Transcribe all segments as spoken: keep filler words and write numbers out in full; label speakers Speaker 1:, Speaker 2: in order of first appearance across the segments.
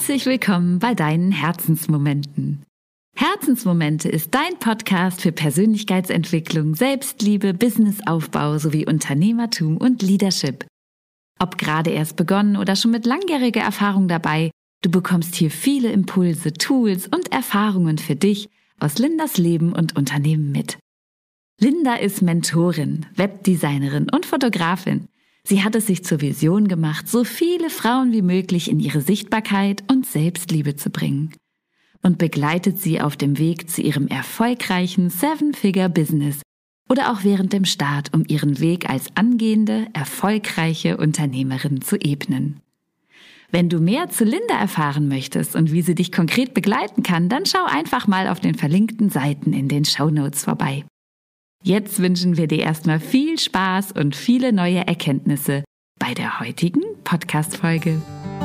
Speaker 1: Herzlich willkommen bei deinen Herzensmomenten. Herzensmomente ist dein Podcast für Persönlichkeitsentwicklung, Selbstliebe, Businessaufbau sowie Unternehmertum und Leadership. Ob gerade erst begonnen oder schon mit langjähriger Erfahrung dabei, du bekommst hier viele Impulse, Tools und Erfahrungen für dich aus Lindas Leben und Unternehmen mit. Linda ist Mentorin, Webdesignerin und Fotografin. Sie hat es sich zur Vision gemacht, so viele Frauen wie möglich in ihre Sichtbarkeit und Selbstliebe zu bringen und begleitet sie auf dem Weg zu ihrem erfolgreichen Seven-Figure-Business oder auch während dem Start, um ihren Weg als angehende, erfolgreiche Unternehmerin zu ebnen. Wenn du mehr zu Linda erfahren möchtest und wie sie dich konkret begleiten kann, dann schau einfach mal auf den verlinkten Seiten in den Shownotes vorbei. Jetzt wünschen wir dir erstmal viel Spaß und viele neue Erkenntnisse bei der heutigen Podcast-Folge.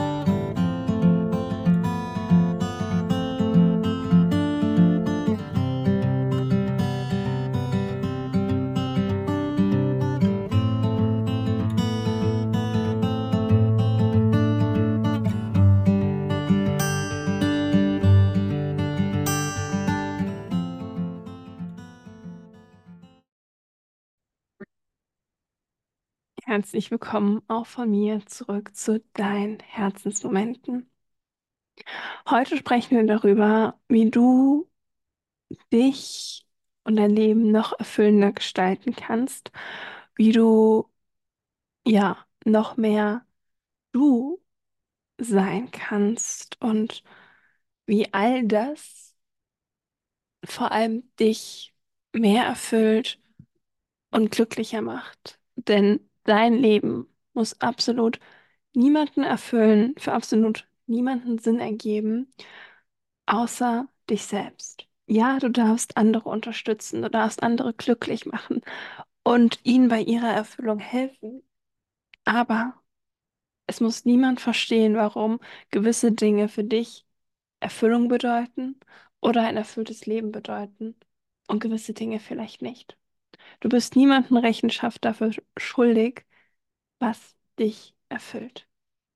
Speaker 2: Herzlich willkommen auch von mir zurück zu deinen Herzensmomenten. Heute sprechen wir darüber, wie du dich und dein Leben noch erfüllender gestalten kannst, wie du ja noch mehr du sein kannst und wie all das vor allem dich mehr erfüllt und glücklicher macht. Denn dein Leben muss absolut niemanden erfüllen, für absolut niemanden Sinn ergeben, außer dich selbst. Ja, du darfst andere unterstützen, du darfst andere glücklich machen und ihnen bei ihrer Erfüllung helfen. Aber es muss niemand verstehen, warum gewisse Dinge für dich Erfüllung bedeuten oder ein erfülltes Leben bedeuten und gewisse Dinge vielleicht nicht. Du bist niemandem Rechenschaft dafür schuldig, was dich erfüllt.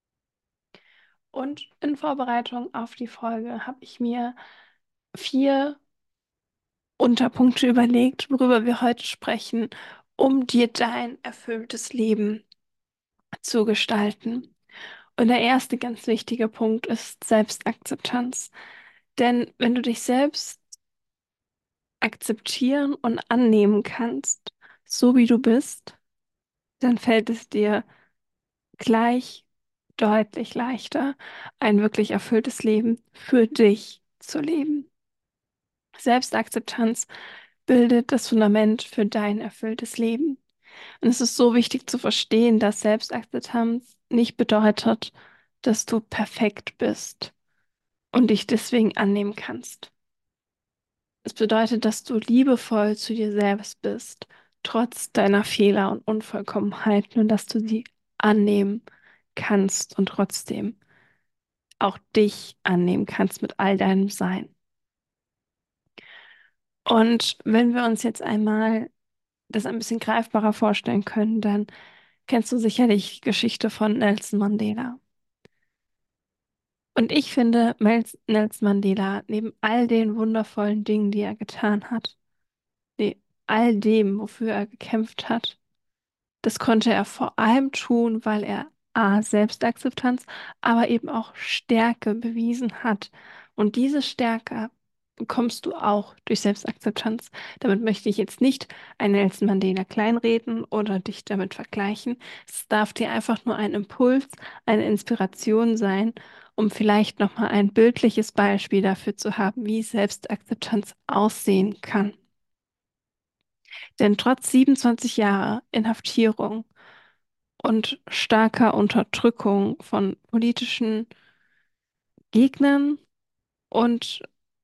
Speaker 2: Und in Vorbereitung auf die Folge habe ich mir vier Unterpunkte überlegt, worüber wir heute sprechen, um dir dein erfülltes Leben zu gestalten. Und der erste ganz wichtige Punkt ist Selbstakzeptanz. Denn wenn du dich selbst akzeptieren und annehmen kannst, so wie du bist, dann fällt es dir gleich deutlich leichter, ein wirklich erfülltes Leben für dich zu leben. Selbstakzeptanz bildet das Fundament für dein erfülltes Leben. Und es ist so wichtig zu verstehen, dass Selbstakzeptanz nicht bedeutet, dass du perfekt bist und dich deswegen annehmen kannst. Es bedeutet, dass du liebevoll zu dir selbst bist, trotz deiner Fehler und Unvollkommenheiten und dass du sie annehmen kannst und trotzdem auch dich annehmen kannst mit all deinem Sein. Und wenn wir uns jetzt einmal das ein bisschen greifbarer vorstellen können, dann kennst du sicherlich die Geschichte von Nelson Mandela. Und ich finde, Mel- Nelson Mandela, neben all den wundervollen Dingen, die er getan hat, neben all dem, wofür er gekämpft hat, das konnte er vor allem tun, weil er A, Selbstakzeptanz, aber eben auch Stärke bewiesen hat. Und diese Stärke bekommst du auch durch Selbstakzeptanz. Damit möchte ich jetzt nicht einen Nelson Mandela kleinreden oder dich damit vergleichen. Es darf dir einfach nur ein Impuls, eine Inspiration sein, um vielleicht nochmal ein bildliches Beispiel dafür zu haben, wie Selbstakzeptanz aussehen kann. Denn trotz siebenundzwanzig Jahre Inhaftierung und starker Unterdrückung von politischen Gegnern und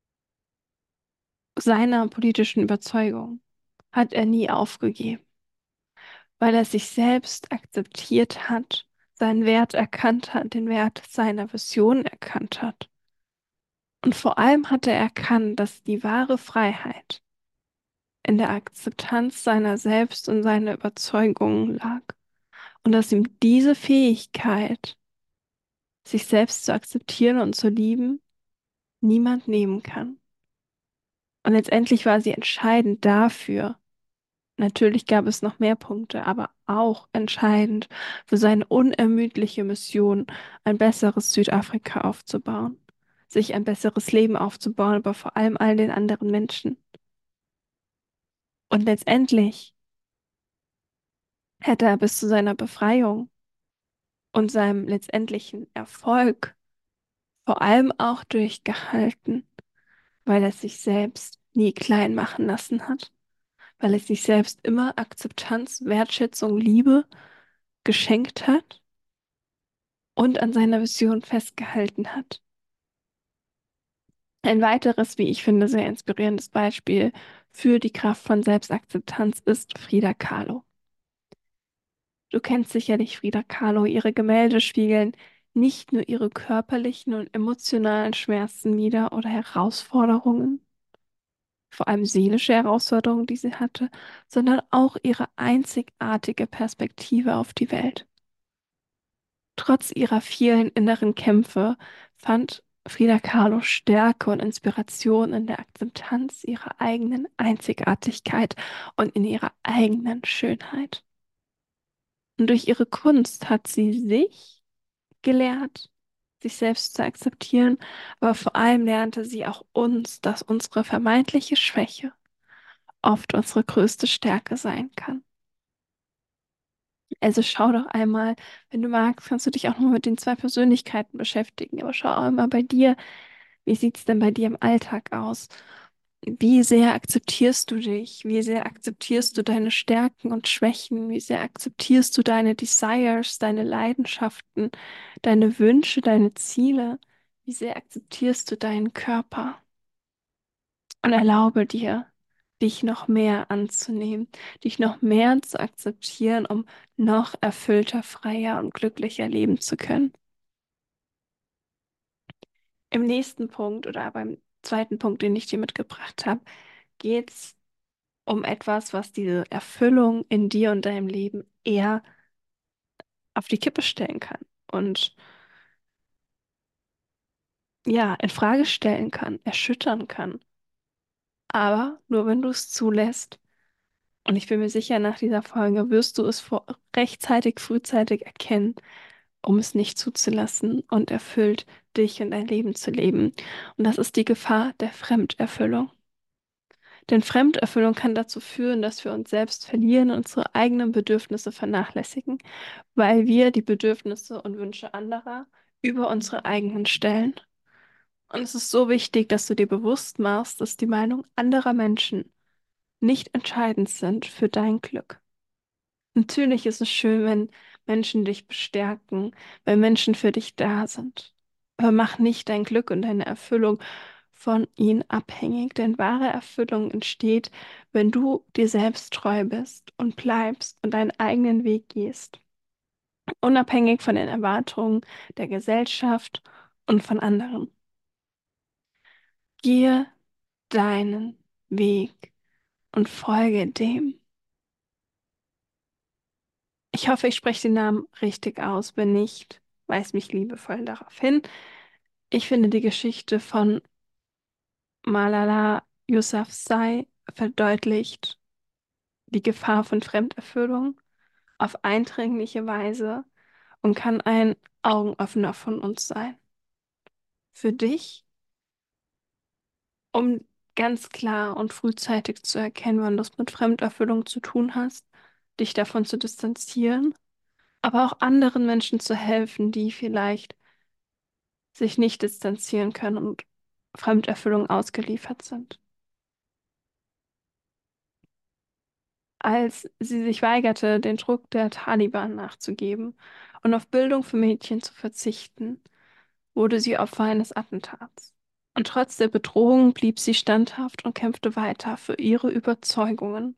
Speaker 2: seiner politischen Überzeugung hat er nie aufgegeben, weil er sich selbst akzeptiert hat, seinen Wert erkannt hat, den Wert seiner Vision erkannt hat. Und vor allem hat er erkannt, dass die wahre Freiheit in der Akzeptanz seiner selbst und seiner Überzeugungen lag. Und dass ihm diese Fähigkeit sich selbst zu akzeptieren und zu lieben, niemand nehmen kann. Und letztendlich war sie entscheidend dafür. Natürlich gab es noch mehr Punkte, aber auch entscheidend für seine unermüdliche Mission, ein besseres Südafrika aufzubauen, sich ein besseres Leben aufzubauen, aber vor allem all den anderen Menschen. Und letztendlich hätte er bis zu seiner Befreiung und seinem letztendlichen Erfolg vor allem auch durchgehalten, weil er sich selbst nie klein machen lassen hat, weil er sich selbst immer Akzeptanz, Wertschätzung, Liebe geschenkt hat und an seiner Vision festgehalten hat. Ein weiteres, wie ich finde, sehr inspirierendes Beispiel für die Kraft von Selbstakzeptanz ist Frida Kahlo. Du kennst sicherlich Frida Kahlo. Ihre Gemälde spiegeln nicht nur ihre körperlichen und emotionalen Schmerzen wider oder Herausforderungen, vor allem seelische Herausforderungen, die sie hatte, sondern auch ihre einzigartige Perspektive auf die Welt. Trotz ihrer vielen inneren Kämpfe fand Frida Kahlo Stärke und Inspiration in der Akzeptanz ihrer eigenen Einzigartigkeit und in ihrer eigenen Schönheit. Und durch ihre Kunst hat sie sich gelehrt, sich selbst zu akzeptieren, aber vor allem lernte sie auch uns, dass unsere vermeintliche Schwäche oft unsere größte Stärke sein kann. Also schau doch einmal, wenn du magst, kannst du dich auch nur mit den zwei Persönlichkeiten beschäftigen, aber schau auch mal bei dir, wie sieht es denn bei dir im Alltag aus? Wie sehr akzeptierst du dich? Wie sehr akzeptierst du deine Stärken und Schwächen? Wie sehr akzeptierst du deine Desires, deine Leidenschaften, deine Wünsche, deine Ziele? Wie sehr akzeptierst du deinen Körper? Und erlaube dir, dich noch mehr anzunehmen, dich noch mehr zu akzeptieren, um noch erfüllter, freier und glücklicher leben zu können. Im nächsten Punkt oder beim zweiten Punkt, den ich dir mitgebracht habe, geht es um etwas, was diese Erfüllung in dir und deinem Leben eher auf die Kippe stellen kann und ja, in Frage stellen kann, erschüttern kann. Aber nur wenn du es zulässt. Und ich bin mir sicher, nach dieser Folge wirst du es vor rechtzeitig, frühzeitig erkennen, um es nicht zuzulassen und erfüllt dich und dein Leben zu leben. Und das ist die Gefahr der Fremderfüllung. Denn Fremderfüllung kann dazu führen, dass wir uns selbst verlieren und unsere eigenen Bedürfnisse vernachlässigen, weil wir die Bedürfnisse und Wünsche anderer über unsere eigenen stellen. Und es ist so wichtig, dass du dir bewusst machst, dass die Meinung anderer Menschen nicht entscheidend sind für dein Glück. Natürlich ist es schön, wenn Menschen dich bestärken, wenn Menschen für dich da sind. Aber mach nicht dein Glück und deine Erfüllung von ihnen abhängig, denn wahre Erfüllung entsteht, wenn du dir selbst treu bist und bleibst und deinen eigenen Weg gehst, unabhängig von den Erwartungen der Gesellschaft und von anderen. Gehe deinen Weg und folge dem. Ich hoffe, ich spreche den Namen richtig aus. Wenn nicht, weis mich liebevoll darauf hin. Ich finde, die Geschichte von Malala Yousafzai verdeutlicht die Gefahr von Fremderfüllung auf eindringliche Weise und kann ein Augenöffner von uns sein. Für dich, um ganz klar und frühzeitig zu erkennen, wann du es mit Fremderfüllung zu tun hast, dich davon zu distanzieren, aber auch anderen Menschen zu helfen, die vielleicht sich nicht distanzieren können und Fremderfüllung ausgeliefert sind. Als sie sich weigerte, den Druck der Taliban nachzugeben und auf Bildung für Mädchen zu verzichten, wurde sie Opfer eines Attentats. Und trotz der Bedrohung blieb sie standhaft und kämpfte weiter für ihre Überzeugungen.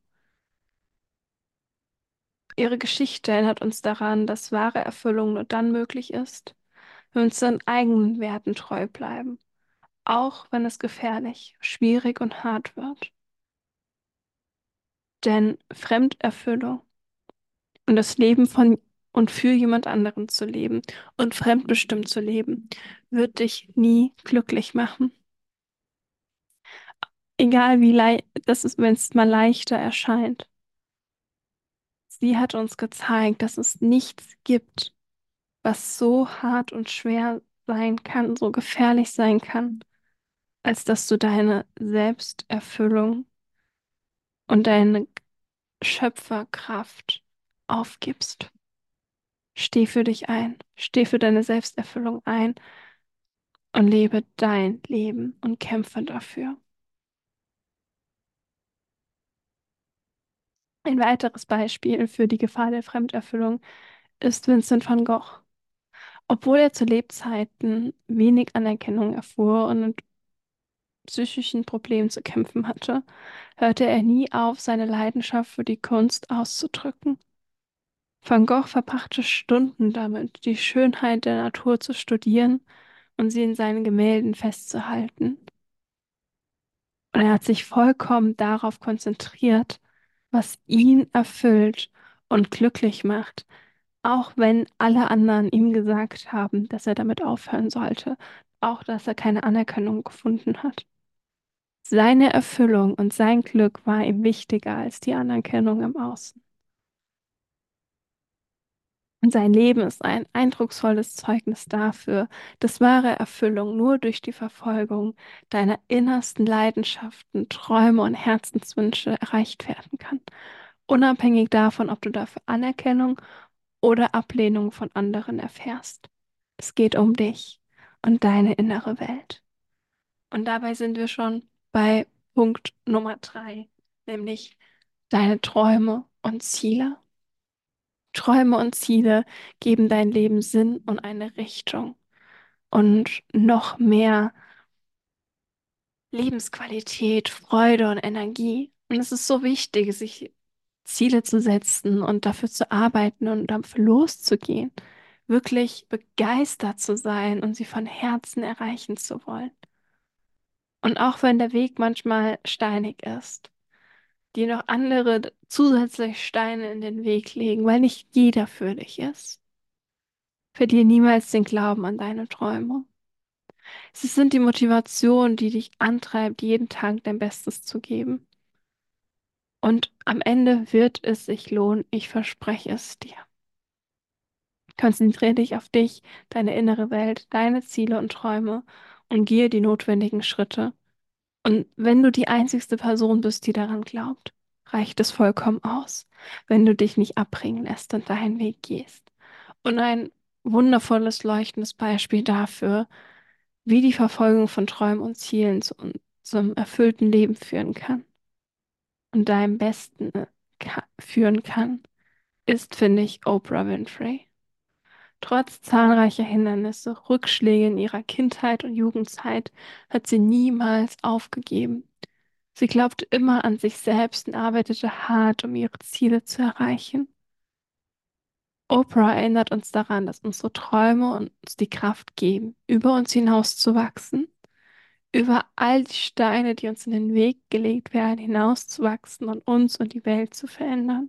Speaker 2: Ihre Geschichte erinnert uns daran, dass wahre Erfüllung nur dann möglich ist, wenn wir uns unseren eigenen Werten treu bleiben, auch wenn es gefährlich, schwierig und hart wird. Denn Fremderfüllung und das Leben von und für jemand anderen zu leben und fremdbestimmt zu leben, wird dich nie glücklich machen. Egal wie leicht, das ist, wenn es mal leichter erscheint. Sie hat uns gezeigt, dass es nichts gibt, was so hart und schwer sein kann, so gefährlich sein kann, als dass du deine Selbsterfüllung und deine Schöpferkraft aufgibst. Steh für dich ein, steh für deine Selbsterfüllung ein und lebe dein Leben und kämpfe dafür. Ein weiteres Beispiel für die Gefahr der Fremderfüllung ist Vincent van Gogh. Obwohl er zu Lebzeiten wenig Anerkennung erfuhr und mit psychischen Problemen zu kämpfen hatte, hörte er nie auf, seine Leidenschaft für die Kunst auszudrücken. Van Gogh verbrachte Stunden damit, die Schönheit der Natur zu studieren und sie in seinen Gemälden festzuhalten. Und er hat sich vollkommen darauf konzentriert, was ihn erfüllt und glücklich macht, auch wenn alle anderen ihm gesagt haben, dass er damit aufhören sollte, auch dass er keine Anerkennung gefunden hat. Seine Erfüllung und sein Glück war ihm wichtiger als die Anerkennung im Außen. Und sein Leben ist ein eindrucksvolles Zeugnis dafür, dass wahre Erfüllung nur durch die Verfolgung deiner innersten Leidenschaften, Träume und Herzenswünsche erreicht werden kann, unabhängig davon, ob du dafür Anerkennung oder Ablehnung von anderen erfährst. Es geht um dich und deine innere Welt. Und dabei sind wir schon bei Punkt Nummer drei, nämlich deine Träume und Ziele. Träume und Ziele geben dein Leben Sinn und eine Richtung und noch mehr Lebensqualität, Freude und Energie. Und es ist so wichtig, sich Ziele zu setzen und dafür zu arbeiten und dafür loszugehen, wirklich begeistert zu sein und sie von Herzen erreichen zu wollen. Und auch wenn der Weg manchmal steinig ist, dir noch andere zusätzlich Steine in den Weg legen, weil nicht jeder für dich ist. Verlier niemals den Glauben an deine Träume. Sie sind die Motivation, die dich antreibt, jeden Tag dein Bestes zu geben. Und am Ende wird es sich lohnen, ich verspreche es dir. Konzentriere dich auf dich, deine innere Welt, deine Ziele und Träume und gehe die notwendigen Schritte. Und wenn du die einzigste Person bist, die daran glaubt, reicht es vollkommen aus, wenn du dich nicht abbringen lässt und deinen Weg gehst. Und ein wundervolles, leuchtendes Beispiel dafür, wie die Verfolgung von Träumen und Zielen zu, zum erfüllten Leben führen kann und deinem Besten äh, ka führen kann, ist, finde ich, Oprah Winfrey. Trotz zahlreicher Hindernisse, Rückschläge in ihrer Kindheit und Jugendzeit hat sie niemals aufgegeben. Sie glaubte immer an sich selbst und arbeitete hart, um ihre Ziele zu erreichen. Oprah erinnert uns daran, dass unsere Träume uns die Kraft geben, über uns hinaus zu wachsen, über all die Steine, die uns in den Weg gelegt werden, hinauszuwachsen und uns und die Welt zu verändern.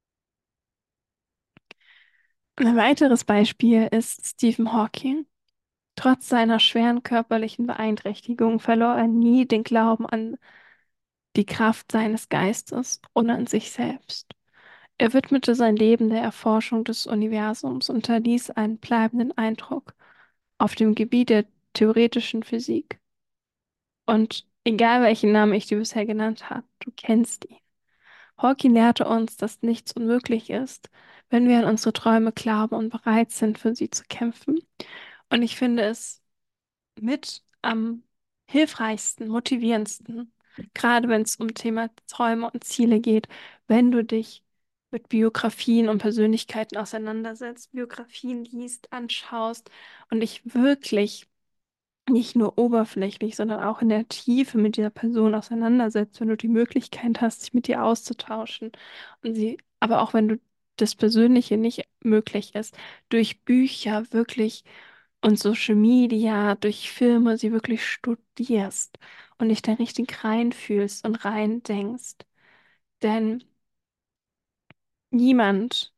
Speaker 2: Ein weiteres Beispiel ist Stephen Hawking. Trotz seiner schweren körperlichen Beeinträchtigung verlor er nie den Glauben an die Kraft seines Geistes und an sich selbst. Er widmete sein Leben der Erforschung des Universums und hinterließ einen bleibenden Eindruck auf dem Gebiet der theoretischen Physik. Und egal welchen Namen ich dir bisher genannt habe, du kennst ihn. Hawking lehrte uns, dass nichts unmöglich ist, wenn wir an unsere Träume glauben und bereit sind, für sie zu kämpfen. Und ich finde es mit am hilfreichsten, motivierendsten, gerade wenn es um Thema Träume und Ziele geht, wenn du dich mit Biografien und Persönlichkeiten auseinandersetzt, Biografien liest, anschaust und dich wirklich nicht nur oberflächlich, sondern auch in der Tiefe mit dieser Person auseinandersetzt, wenn du die Möglichkeit hast, dich mit ihr auszutauschen und sie, aber auch wenn du das Persönliche nicht möglich ist, durch Bücher wirklich und Social Media, durch Filme sie wirklich studierst und dich da richtig reinfühlst und rein denkst. Denn niemand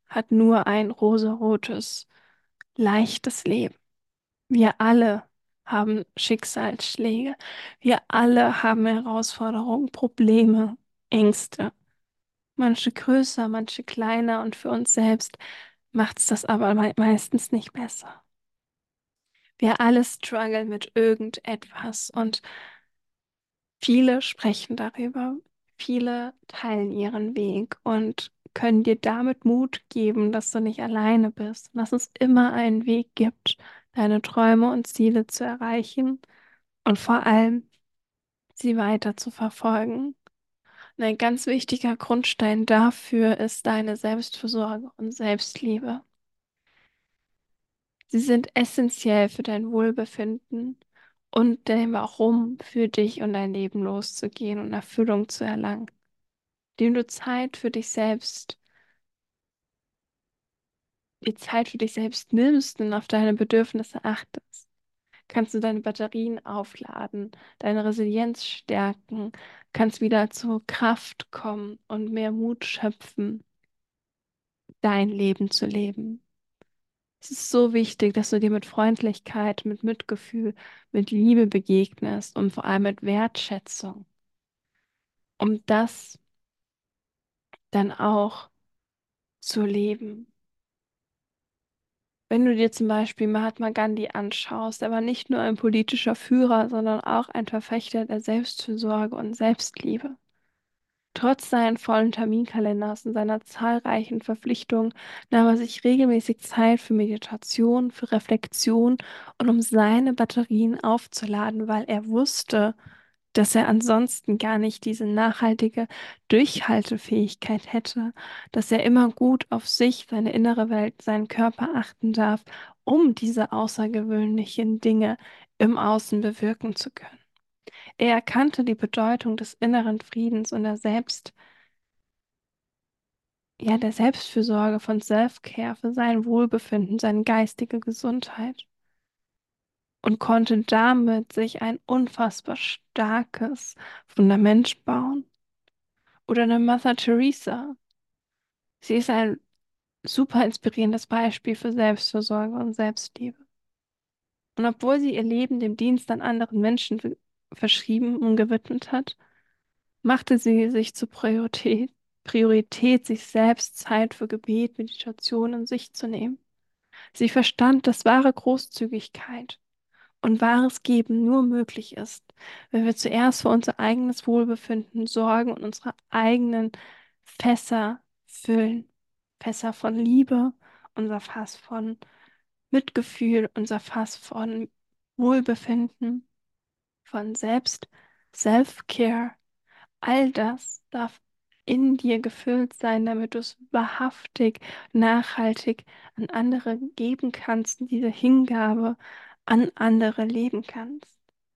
Speaker 2: hat nur ein rosarotes, leichtes Leben. Wir alle haben Schicksalsschläge. Wir alle haben Herausforderungen, Probleme, Ängste. Manche größer, manche kleiner und für uns selbst macht es das aber mei- meistens nicht besser. Wir alle strugglen mit irgendetwas und viele sprechen darüber, viele teilen ihren Weg und können dir damit Mut geben, dass du nicht alleine bist und dass es immer einen Weg gibt, deine Träume und Ziele zu erreichen und vor allem sie weiter zu verfolgen. Und ein ganz wichtiger Grundstein dafür ist deine Selbstfürsorge und Selbstliebe. Sie sind essentiell für dein Wohlbefinden und dein Warum für dich und dein Leben loszugehen und Erfüllung zu erlangen, indem du Zeit für dich selbst, die Zeit für dich selbst nimmst und auf deine Bedürfnisse achtest. Kannst du deine Batterien aufladen, deine Resilienz stärken, kannst wieder zur Kraft kommen und mehr Mut schöpfen, dein Leben zu leben. Es ist so wichtig, dass du dir mit Freundlichkeit, mit Mitgefühl, mit Liebe begegnest und vor allem mit Wertschätzung, um das dann auch zu leben. Wenn du dir zum Beispiel Mahatma Gandhi anschaust, er war nicht nur ein politischer Führer, sondern auch ein Verfechter der Selbstfürsorge und Selbstliebe. Trotz seines vollen Terminkalenders und seiner zahlreichen Verpflichtungen nahm er sich regelmäßig Zeit für Meditation, für Reflexion und um seine Batterien aufzuladen, weil er wusste, dass er ansonsten gar nicht diese nachhaltige Durchhaltefähigkeit hätte, dass er immer gut auf sich, seine innere Welt, seinen Körper achten darf, um diese außergewöhnlichen Dinge im Außen bewirken zu können. Er erkannte die Bedeutung des inneren Friedens und der Selbst, ja, der Selbstfürsorge von Self-Care für sein Wohlbefinden, seine geistige Gesundheit und konnte damit sich ein unfassbar starkes Fundament bauen. Oder eine Mother Teresa. Sie ist ein super inspirierendes Beispiel für Selbstfürsorge und Selbstliebe. Und obwohl sie ihr Leben dem Dienst an anderen Menschen v- verschrieben und gewidmet hat, machte sie sich zur Priorität, Priorität, sich selbst Zeit für Gebet, Meditation und sich zu nehmen. Sie verstand, dass wahre Großzügigkeit und wahres Geben nur möglich ist, wenn wir zuerst für unser eigenes Wohlbefinden sorgen und unsere eigenen Fässer füllen. Fässer von Liebe, unser Fass von Mitgefühl, unser Fass von Wohlbefinden, von Selbst, Self-Care. All das darf in dir gefüllt sein, damit du es wahrhaftig, nachhaltig an andere geben kannst und diese Hingabe an andere leben kannst.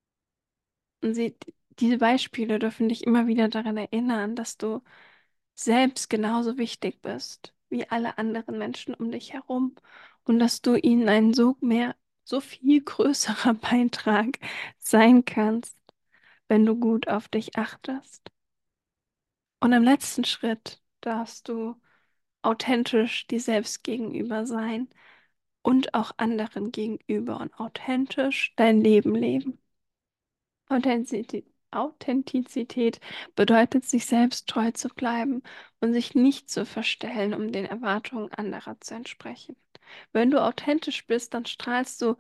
Speaker 2: Und sie, diese Beispiele dürfen dich immer wieder daran erinnern, dass du selbst genauso wichtig bist wie alle anderen Menschen um dich herum und dass du ihnen ein so mehr, so viel größerer Beitrag sein kannst, wenn du gut auf dich achtest. Und im letzten Schritt darfst du authentisch dir selbst gegenüber sein und auch anderen gegenüber und authentisch dein Leben leben. Authentizität, Authentizität bedeutet, sich selbst treu zu bleiben und sich nicht zu verstellen, um den Erwartungen anderer zu entsprechen. Wenn du authentisch bist, dann strahlst du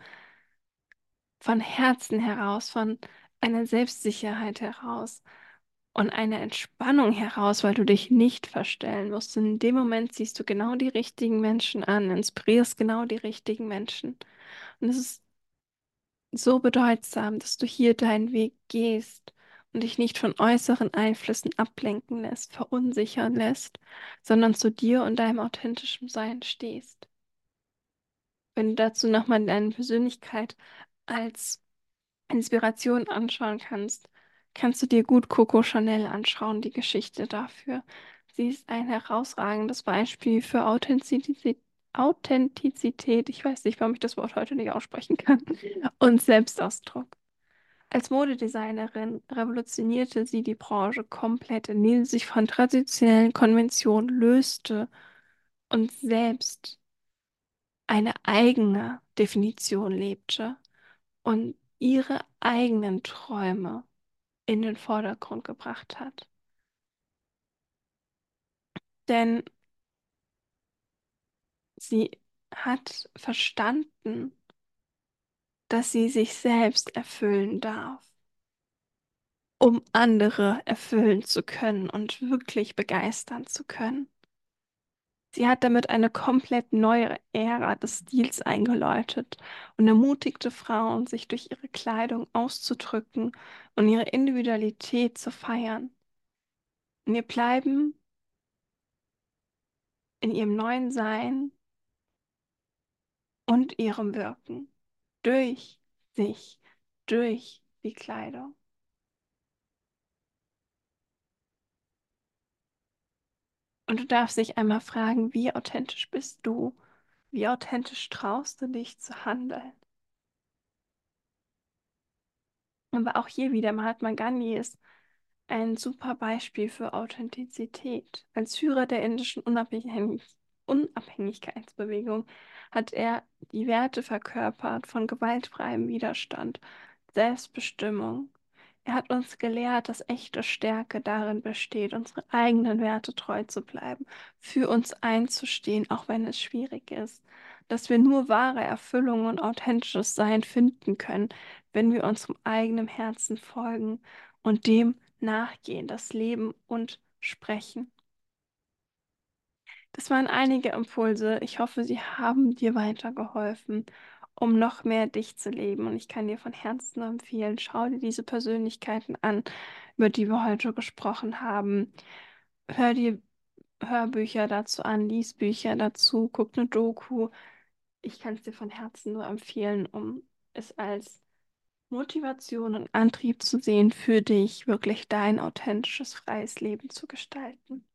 Speaker 2: von Herzen heraus, von einer Selbstsicherheit heraus und einer Entspannung heraus, weil du dich nicht verstellen musst. Und in dem Moment siehst du genau die richtigen Menschen an, inspirierst genau die richtigen Menschen. Und es ist so bedeutsam, dass du hier deinen Weg gehst und dich nicht von äußeren Einflüssen ablenken lässt, verunsichern lässt, sondern zu dir und deinem authentischen Sein stehst. Wenn du dazu nochmal deine Persönlichkeit als Inspiration anschauen kannst, kannst du dir gut Coco Chanel anschauen, die Geschichte dafür. Sie ist ein herausragendes Beispiel für Authentizität, Authentizität, ich weiß nicht, warum ich das Wort heute nicht aussprechen kann, und Selbstausdruck. Als Modedesignerin revolutionierte sie die Branche komplett, indem sie sich von traditionellen Konventionen löste und selbst eine eigene Definition lebte und ihre eigenen Träume in den Vordergrund gebracht hat. Denn sie hat verstanden, dass sie sich selbst erfüllen darf, um andere erfüllen zu können und wirklich begeistern zu können. Sie hat damit eine komplett neue Ära des Stils eingeläutet und ermutigte Frauen, sich durch ihre Kleidung auszudrücken und ihre Individualität zu feiern. In ihr Bleiben, in ihrem neuen Sein und ihrem Wirken durch sich, durch die Kleidung. Und du darfst dich einmal fragen, wie authentisch bist du? Wie authentisch traust du dich zu handeln? Aber auch hier wieder, Mahatma Gandhi ist ein super Beispiel für Authentizität. Als Führer der indischen Unabhängig Unabhängigkeitsbewegung hat er die Werte verkörpert von gewaltfreiem Widerstand, Selbstbestimmung. Er hat uns gelehrt, dass echte Stärke darin besteht, unsere eigenen Werte treu zu bleiben, für uns einzustehen, auch wenn es schwierig ist. Dass wir nur wahre Erfüllung und authentisches Sein finden können, wenn wir unserem eigenen Herzen folgen und dem nachgehen, das Leben und Sprechen. Das waren einige Impulse. Ich hoffe, sie haben dir weitergeholfen, um noch mehr dich zu leben. Und ich kann dir von Herzen nur empfehlen, schau dir diese Persönlichkeiten an, über die wir heute gesprochen haben. Hör dir Hörbücher dazu an, lies Bücher dazu, guck eine Doku. Ich kann es dir von Herzen nur empfehlen, um es als Motivation und Antrieb zu sehen, für dich wirklich dein authentisches, freies Leben zu gestalten.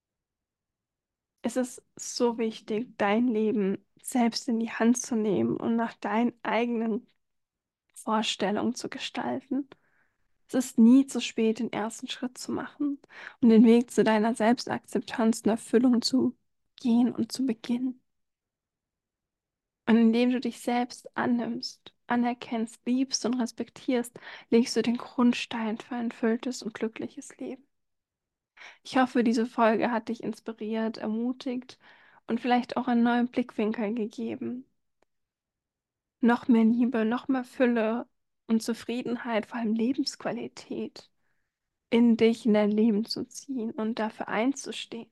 Speaker 2: Es ist so wichtig, dein Leben selbst in die Hand zu nehmen und nach deinen eigenen Vorstellungen zu gestalten. Es ist nie zu spät, den ersten Schritt zu machen und den Weg zu deiner Selbstakzeptanz und Erfüllung zu gehen und zu beginnen. Und indem du dich selbst annimmst, anerkennst, liebst und respektierst, legst du den Grundstein für ein erfülltes und glückliches Leben. Ich hoffe, diese Folge hat dich inspiriert, ermutigt und vielleicht auch einen neuen Blickwinkel gegeben. Noch mehr Liebe, noch mehr Fülle und Zufriedenheit, vor allem Lebensqualität, in dich, in dein Leben zu ziehen und dafür einzustehen.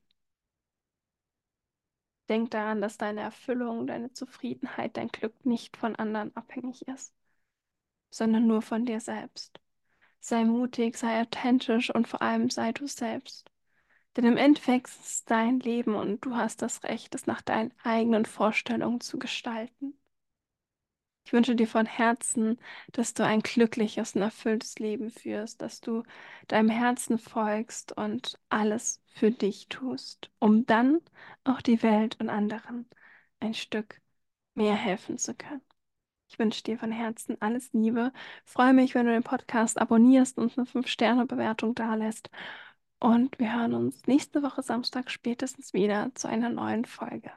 Speaker 2: Denk daran, dass deine Erfüllung, deine Zufriedenheit, dein Glück nicht von anderen abhängig ist, sondern nur von dir selbst. Sei mutig, sei authentisch und vor allem sei du selbst. Denn im Endeffekt ist es dein Leben und du hast das Recht, es nach deinen eigenen Vorstellungen zu gestalten. Ich wünsche dir von Herzen, dass du ein glückliches und erfülltes Leben führst, dass du deinem Herzen folgst und alles für dich tust, um dann auch die Welt und anderen ein Stück mehr helfen zu können. Ich wünsche dir von Herzen alles Liebe. Freue mich, wenn du den Podcast abonnierst und eine fünf Sterne Bewertung dalässt. Und wir hören uns nächste Woche Samstag spätestens wieder zu einer neuen Folge.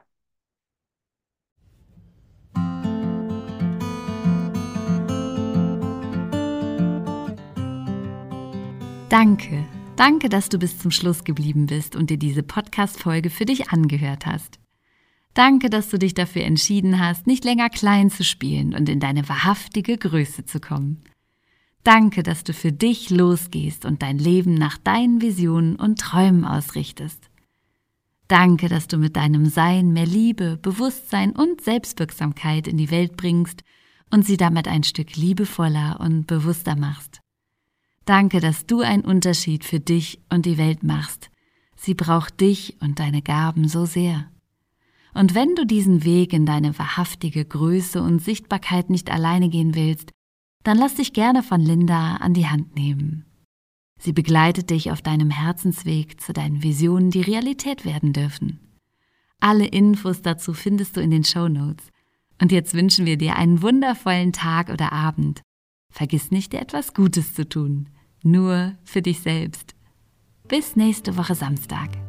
Speaker 1: Danke, danke, dass du bis zum Schluss geblieben bist und dir diese Podcast-Folge für dich angehört hast. Danke, dass du dich dafür entschieden hast, nicht länger klein zu spielen und in deine wahrhaftige Größe zu kommen. Danke, dass du für dich losgehst und dein Leben nach deinen Visionen und Träumen ausrichtest. Danke, dass du mit deinem Sein mehr Liebe, Bewusstsein und Selbstwirksamkeit in die Welt bringst und sie damit ein Stück liebevoller und bewusster machst. Danke, dass du einen Unterschied für dich und die Welt machst. Sie braucht dich und deine Gaben so sehr. Und wenn du diesen Weg in deine wahrhaftige Größe und Sichtbarkeit nicht alleine gehen willst, dann lass dich gerne von Linda an die Hand nehmen. Sie begleitet dich auf deinem Herzensweg zu deinen Visionen, die Realität werden dürfen. Alle Infos dazu findest du in den Shownotes. Und jetzt wünschen wir dir einen wundervollen Tag oder Abend. Vergiss nicht, dir etwas Gutes zu tun. Nur für dich selbst. Bis nächste Woche Samstag.